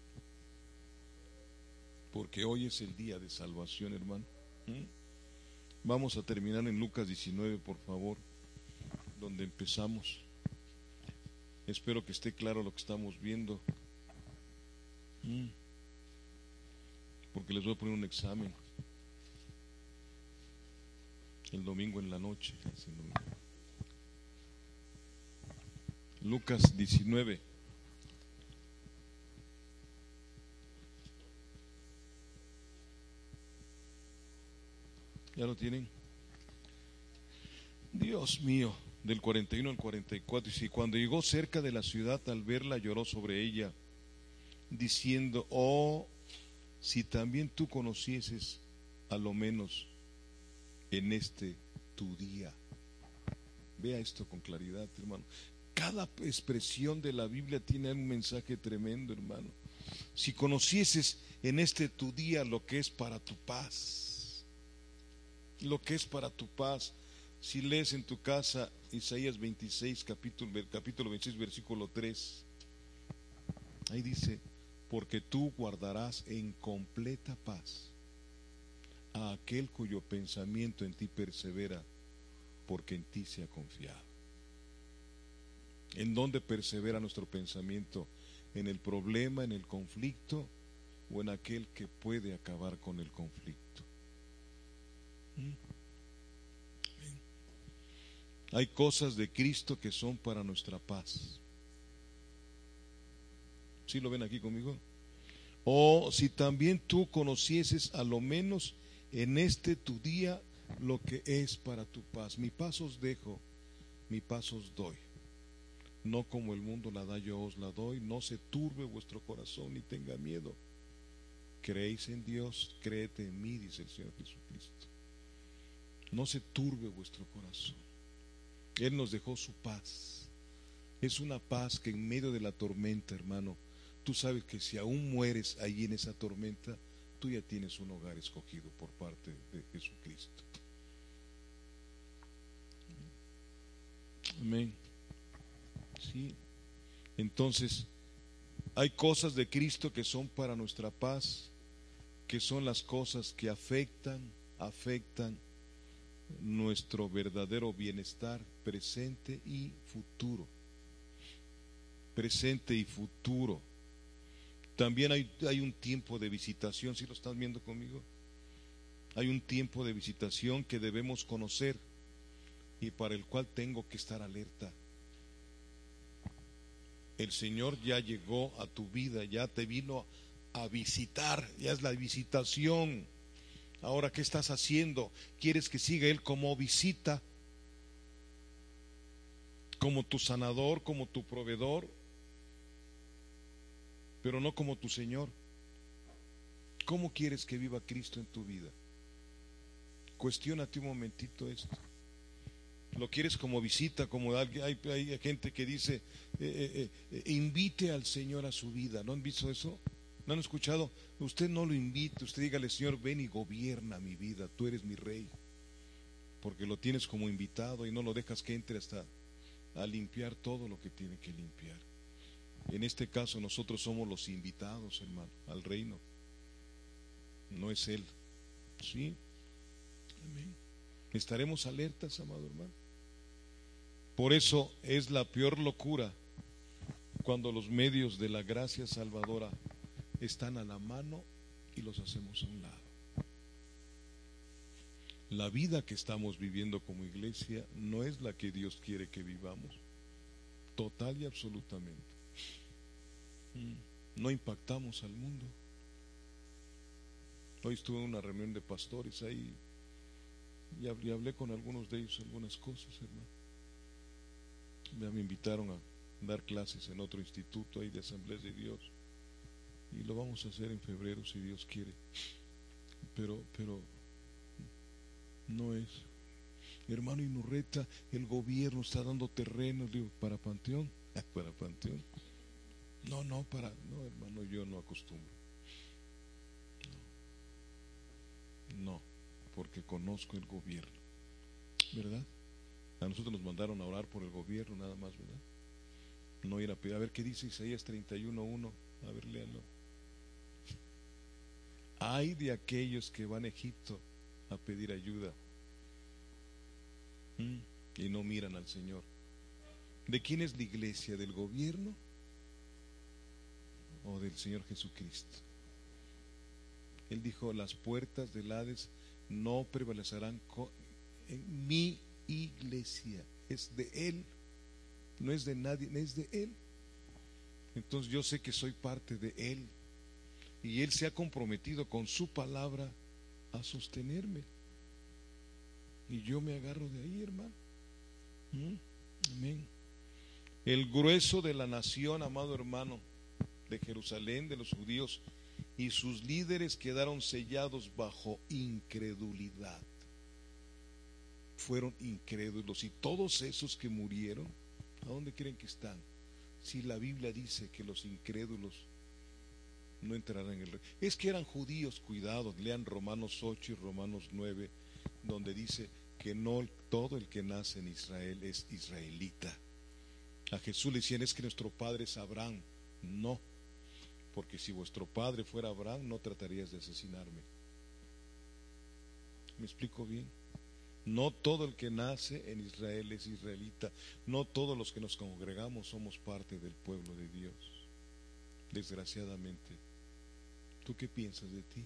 Porque hoy es el día de salvación, hermano. ¿Mm? Vamos a terminar en Lucas diecinueve, por favor, donde empezamos. Espero que esté claro lo que estamos viendo. ¿Mm? Porque les voy a poner un examen el domingo en la noche. Lucas diecinueve. ¿Ya lo tienen? Dios mío, del cuarenta y uno al cuarenta y cuatro. Y si cuando llegó cerca de la ciudad, al verla lloró sobre ella, diciendo, oh, si también tú conocieses a lo menos en este tu día. Vea esto con claridad, hermano. Cada expresión de la Biblia tiene un mensaje tremendo, hermano. Si conocieses en este tu día lo que es para tu paz, lo que es para tu paz. Si lees en tu casa Isaías veintiséis, capítulo, capítulo veintiséis, versículo tres, ahí dice, porque tú guardarás en completa paz a aquel cuyo pensamiento en ti persevera, porque en ti se ha confiado. ¿En dónde persevera nuestro pensamiento? ¿En el problema, en el conflicto, o en aquel que puede acabar con el conflicto? ¿Mm? Hay cosas de Cristo que son para nuestra paz. ¿Sí lo ven aquí conmigo? O si también tú conocieses a lo menos en este tu día lo que es para tu paz. Mi paz os dejo, mi paz os doy. No como el mundo la da, yo os la doy. No se turbe vuestro corazón ni tenga miedo. Creéis en Dios, créete en mí, dice el Señor Jesucristo. No se turbe vuestro corazón. Él nos dejó su paz. Es una paz que en medio de la tormenta, hermano, tú sabes que si aún mueres allí en esa tormenta, tú ya tienes un hogar escogido por parte de Jesucristo. Amén. Sí. Entonces, hay cosas de Cristo que son para nuestra paz, porque son las cosas que afectan, afectan nuestro verdadero bienestar presente y futuro. Presente y futuro. También hay, hay un tiempo de visitación, ¿sí lo están viendo conmigo? Hay un tiempo de visitación que debemos conocer y para el cual tengo que estar alerta. El Señor ya llegó a tu vida, ya te vino a visitar, ya es la visitación. Ahora, ¿qué estás haciendo? ¿Quieres que siga Él como visita? Como tu sanador, como tu proveedor, pero no como tu Señor. ¿Cómo quieres que viva Cristo en tu vida? Cuestiónate un momentito esto. ¿Lo quieres como visita? Como alguien, hay, hay gente que dice, eh, eh, eh, invite al Señor a su vida. ¿No han visto eso? ¿No han escuchado? Usted no lo invite, usted dígale, Señor, ven y gobierna mi vida, tú eres mi rey. Porque lo tienes como invitado y no lo dejas que entre hasta a limpiar todo lo que tiene que limpiar. En este caso nosotros somos los invitados, hermano, al reino. No es Él. ¿Sí? Amén. Estaremos alertas, amado hermano. Por eso es la peor locura cuando los medios de la gracia salvadora están a la mano y los hacemos a un lado. La vida que estamos viviendo como iglesia no es la que Dios quiere que vivamos, total y absolutamente. No impactamos al mundo. Hoy estuve en una reunión de pastores ahí y hablé con algunos de ellos algunas cosas, hermano. Ya me invitaron a dar clases en otro instituto ahí de Asambleas de Dios y lo vamos a hacer en febrero si Dios quiere, pero pero no es, hermano Inurreta, el gobierno está dando terrenos, digo, para Panteón, para Panteón, no, no, para, no, hermano, yo no acostumbro, no, no, porque conozco el gobierno, ¿verdad? A nosotros nos mandaron a orar por el gobierno nada más, ¿verdad? No ir a pedir. A ver qué dice Isaías treinta y uno uno. A ver, léanlo. Ay de aquellos que van a Egipto a pedir ayuda ¿Mm? y no miran al Señor. ¿De quién es la iglesia? ¿Del gobierno o del Señor Jesucristo? Él dijo, las puertas del Hades no prevalecerán en mi iglesia. Es de Él, no es de nadie, es de Él. Entonces yo sé que soy parte de Él y Él se ha comprometido con su palabra a sostenerme y yo me agarro de ahí, hermano. ¿Mm? Amén. El grueso de la nación, amado hermano, de Jerusalén, de los judíos, y sus líderes quedaron sellados bajo incredulidad. Fueron incrédulos, y todos esos que murieron, ¿a dónde creen que están? Si la Biblia dice que los incrédulos no entrarán en el reino. Es que eran judíos, cuidado, lean Romanos ocho y Romanos nueve, donde dice que no todo el que nace en Israel es israelita. A Jesús le decían, es que nuestro padre es Abraham. No, porque si vuestro padre fuera Abraham, no tratarías de asesinarme. ¿Me explico bien? No todo el que nace en Israel es israelita. No todos los que nos congregamos somos parte del pueblo de Dios. Desgraciadamente. ¿Tú qué piensas de ti?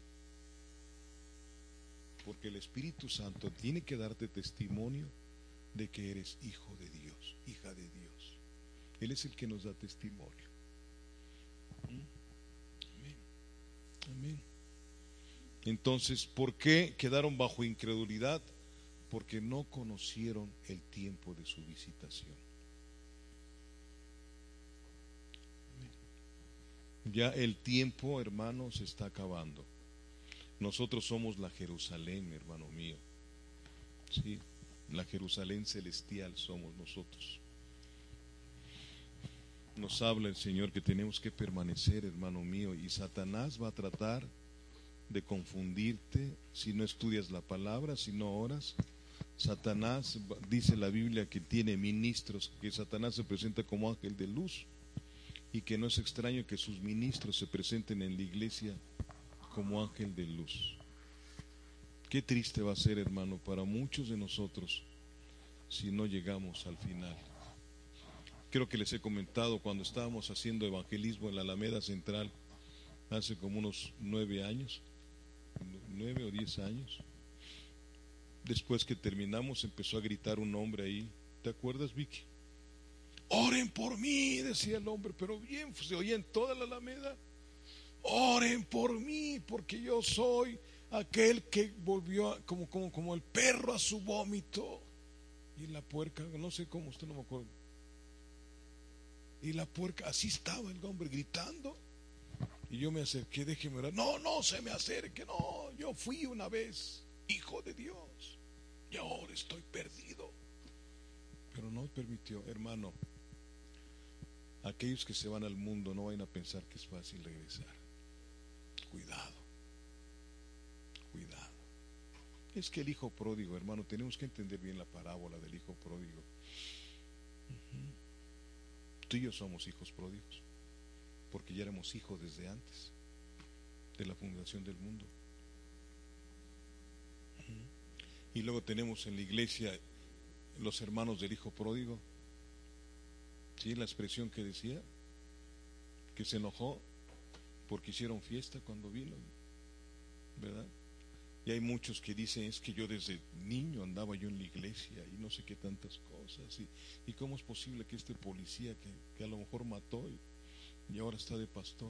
Porque el Espíritu Santo tiene que darte testimonio de que eres hijo de Dios, hija de Dios. Él es el que nos da testimonio. Amén. Amén. Entonces, ¿por qué quedaron bajo incredulidad? Porque no conocieron el tiempo de su visitación. Ya el tiempo, hermano, se está acabando. Nosotros somos la Jerusalén, hermano mío. Sí, la Jerusalén celestial somos nosotros. Nos habla el Señor que tenemos que permanecer, hermano mío, y Satanás va a tratar de confundirte si no estudias la palabra, si no oras. Satanás, dice la Biblia, que tiene ministros, que Satanás se presenta como ángel de luz y que no es extraño que sus ministros se presenten en la iglesia como ángel de luz. Qué triste va a ser, hermano, para muchos de nosotros si no llegamos al final. Creo que les he comentado cuando estábamos haciendo evangelismo en la Alameda Central hace como unos nueve años, nueve o diez años. Después que terminamos empezó a gritar un hombre ahí. ¿Te acuerdas, Vicky? Oren por mí, decía el hombre, pero bien, se oía en toda la Alameda. Oren por mí, porque yo soy aquel que volvió a, como, como, como el perro a su vómito. Y la puerca, no sé cómo, usted no me acuerdo. Y la puerca, así estaba el hombre gritando. Y yo me acerqué, déjeme orar. No, no se me acerque, no. Yo fui una vez hijo de Dios y ahora estoy perdido. Pero no permitió, hermano. Aquellos que se van al mundo no vayan a pensar que es fácil regresar. Cuidado, cuidado. Es que el hijo pródigo, hermano, tenemos que entender bien la parábola del hijo pródigo. Uh-huh. Tú y yo somos hijos pródigos, porque ya éramos hijos desde antes de la fundación del mundo. Uh-huh. Y luego tenemos en la iglesia los hermanos del hijo pródigo. ¿Sí? La expresión que decía, que se enojó porque hicieron fiesta cuando vino, ¿verdad? Y hay muchos que dicen, es que yo desde niño andaba yo en la iglesia y no sé qué tantas cosas, y, y cómo es posible que este policía que, que a lo mejor mató y, y ahora está de pastor.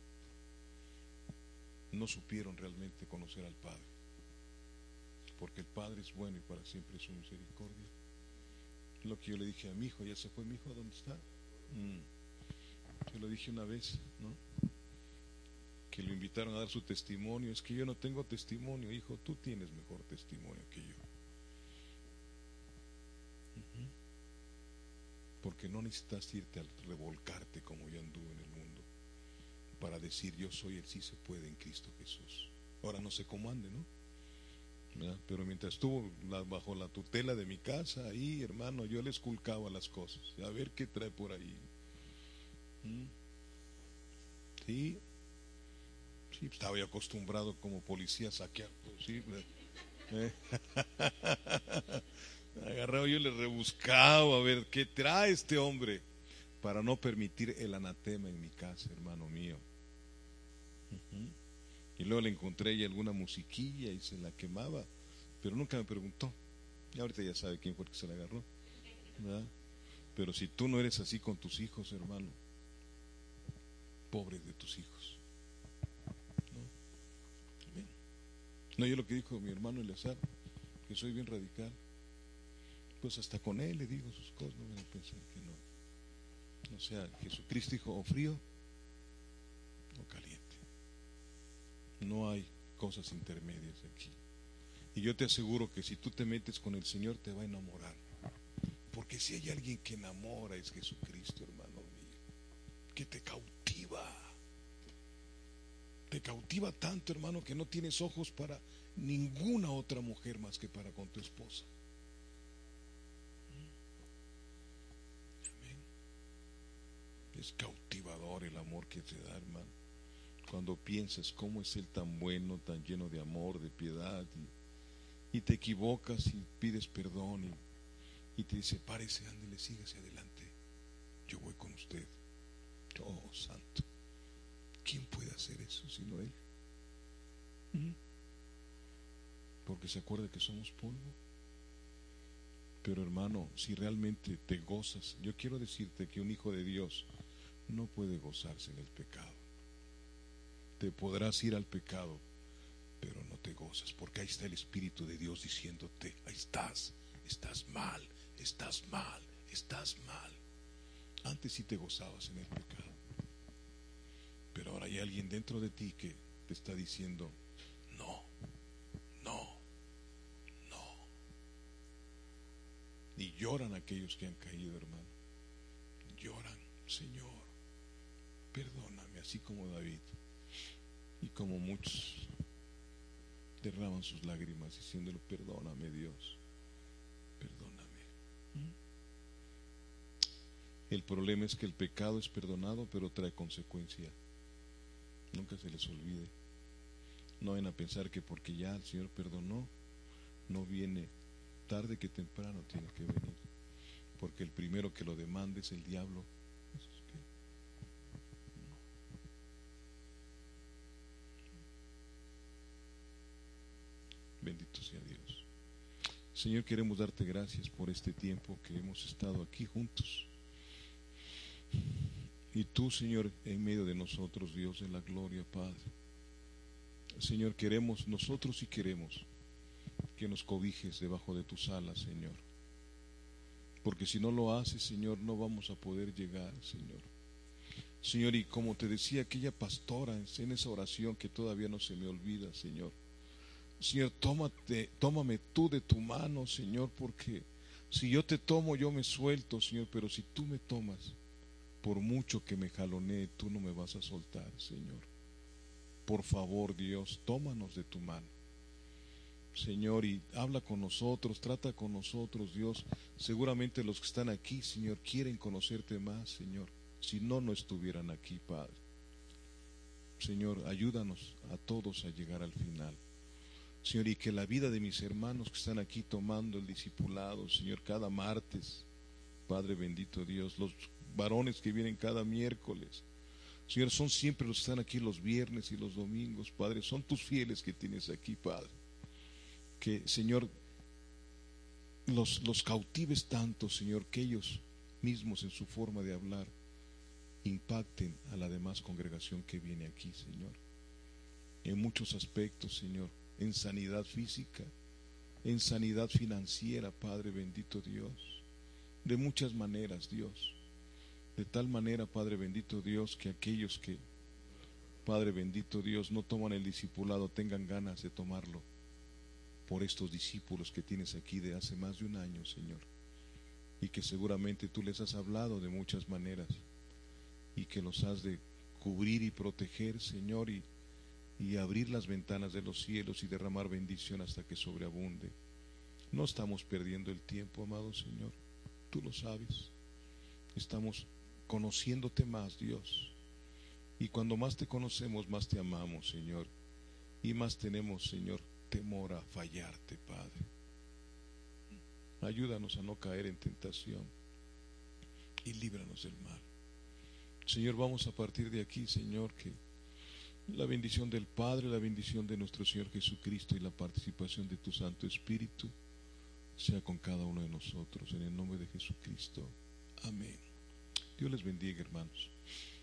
No supieron realmente conocer al Padre, porque el Padre es bueno y para siempre es su misericordia. Lo que yo le dije a mi hijo, ya se fue mi hijo, ¿a dónde está? Mm. Se lo dije una vez, ¿no? Que lo invitaron a dar su testimonio. Es que yo no tengo testimonio, hijo, tú tienes mejor testimonio que yo. Uh-huh. Porque no necesitas irte a revolcarte como yo anduve en el mundo para decir yo soy el sí se puede en Cristo Jesús. Ahora no sé cómo ande, ¿no? ¿Verdad? Pero mientras estuvo la, bajo la tutela de mi casa, ahí, hermano, yo le esculcaba las cosas, a ver qué trae por ahí. ¿Mm? Sí, sí, estaba yo acostumbrado como policía a saquear, pues, sí, ¿eh? Agarraba yo, le rebuscaba a ver qué trae este hombre para no permitir el anatema en mi casa, hermano mío. Uh-huh. Y luego le encontré ahí alguna musiquilla y se la quemaba, pero nunca me preguntó. Y ahorita ya sabe quién fue el que se la agarró, ¿verdad? Pero si tú no eres así con tus hijos, hermano, pobres de tus hijos. ¿No? Bien. No, yo lo que dijo mi hermano Eleazar, que soy bien radical, pues hasta con él le digo sus cosas, no me van a pensar que no. O sea, Jesucristo dijo, o frío o caliente. No hay cosas intermedias aquí. Y yo te aseguro que si tú te metes con el Señor te va a enamorar. Porque si hay alguien que enamora es Jesucristo, hermano mío. Que te cautiva. Te cautiva tanto, hermano, que no tienes ojos para ninguna otra mujer más que para con tu esposa. Amén. Es cautivador el amor que te da, hermano. Cuando piensas cómo es Él tan bueno, tan lleno de amor, de piedad, y, y te equivocas y pides perdón y, y te dice, párese, ándele, sígase adelante, yo voy con usted. Oh, santo, ¿quién puede hacer eso sino Él? ¿Mm? Porque se acuerda que somos polvo. Pero hermano, si realmente te gozas, yo quiero decirte que un hijo de Dios no puede gozarse en el pecado. Te podrás ir al pecado, pero no te gozas, porque ahí está el Espíritu de Dios diciéndote, ahí estás, estás mal, estás mal, estás mal. Antes sí te gozabas en el pecado, pero ahora hay alguien dentro de ti que te está diciendo, no, no, no. Y lloran aquellos que han caído, hermano. Lloran, Señor, perdóname, así como David. Y como muchos derraman sus lágrimas diciéndole, perdóname Dios, perdóname. El problema es que el pecado es perdonado, pero trae consecuencia. Nunca se les olvide. No vayan a pensar que porque ya el Señor perdonó, no viene, tarde que temprano tiene que venir, porque el primero que lo demande es el diablo. Bendito sea Dios. Señor, queremos darte gracias por este tiempo que hemos estado aquí juntos. Y tú, Señor, en medio de nosotros, Dios de la gloria, Padre. Señor, queremos, nosotros sí queremos que nos cobijes debajo de tus alas, Señor. Porque si no lo haces, Señor, no vamos a poder llegar, Señor. Señor, y como te decía aquella pastora en esa oración que todavía no se me olvida, Señor. Señor, tómate, tómame tú de tu mano, Señor, porque si yo te tomo, yo me suelto, Señor, pero si tú me tomas, por mucho que me jalonee, tú no me vas a soltar, Señor. Por favor, Dios, tómanos de tu mano, Señor, y habla con nosotros, trata con nosotros, Dios. Seguramente los que están aquí, Señor, quieren conocerte más, Señor. Si no, no estuvieran aquí, Padre. Señor, ayúdanos a todos a llegar al final, Señor, y que la vida de mis hermanos que están aquí tomando el discipulado, Señor, cada martes, Padre bendito Dios, los varones que vienen cada miércoles, Señor, son siempre los que están aquí los viernes y los domingos, Padre, son tus fieles que tienes aquí, Padre. Que, Señor, los, los cautives tanto, Señor, que ellos mismos en su forma de hablar impacten a la demás congregación que viene aquí, Señor, en muchos aspectos, Señor, en sanidad física, en sanidad financiera, Padre bendito Dios, de muchas maneras, Dios, de tal manera, Padre bendito Dios, que aquellos que, Padre bendito Dios, no toman el discipulado tengan ganas de tomarlo por estos discípulos que tienes aquí de hace más de un año, Señor, y que seguramente tú les has hablado de muchas maneras y que los has de cubrir y proteger, Señor, y y abrir las ventanas de los cielos y derramar bendición hasta que sobreabunde. No estamos perdiendo el tiempo, amado Señor, tú lo sabes. Estamos conociéndote más, Dios, y cuando más te conocemos, más te amamos, Señor, y más tenemos, Señor, temor a fallarte, Padre. Ayúdanos a no caer en tentación y líbranos del mal. Señor, vamos a partir de aquí, Señor, que la bendición del Padre, la bendición de nuestro Señor Jesucristo y la participación de tu Santo Espíritu sea con cada uno de nosotros, en el nombre de Jesucristo. Amén. Dios les bendiga, hermanos.